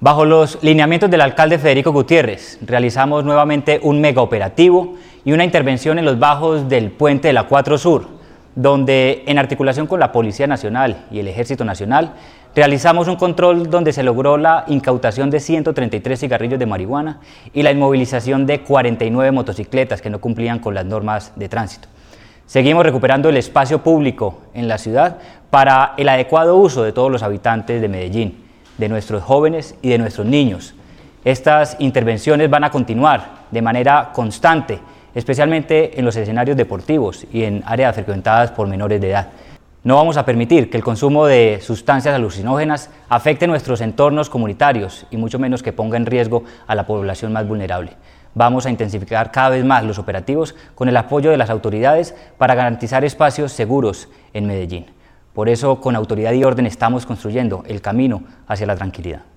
Bajo los lineamientos del alcalde Federico Gutiérrez, realizamos nuevamente un mega operativo y una intervención en los bajos del puente de la 4 Sur, donde en articulación con la Policía Nacional y el Ejército Nacional, realizamos un control donde se logró la incautación de 133 cigarrillos de marihuana y la inmovilización de 49 motocicletas que no cumplían con las normas de tránsito. Seguimos recuperando el espacio público en la ciudad para el adecuado uso de todos los habitantes de Medellín, de nuestros jóvenes y de nuestros niños. Estas intervenciones van a continuar de manera constante, especialmente en los escenarios deportivos y en áreas frecuentadas por menores de edad. No vamos a permitir que el consumo de sustancias alucinógenas afecte nuestros entornos comunitarios y mucho menos que ponga en riesgo a la población más vulnerable. Vamos a intensificar cada vez más los operativos con el apoyo de las autoridades para garantizar espacios seguros en Medellín. Por eso, con autoridad y orden estamos construyendo el camino hacia la tranquilidad.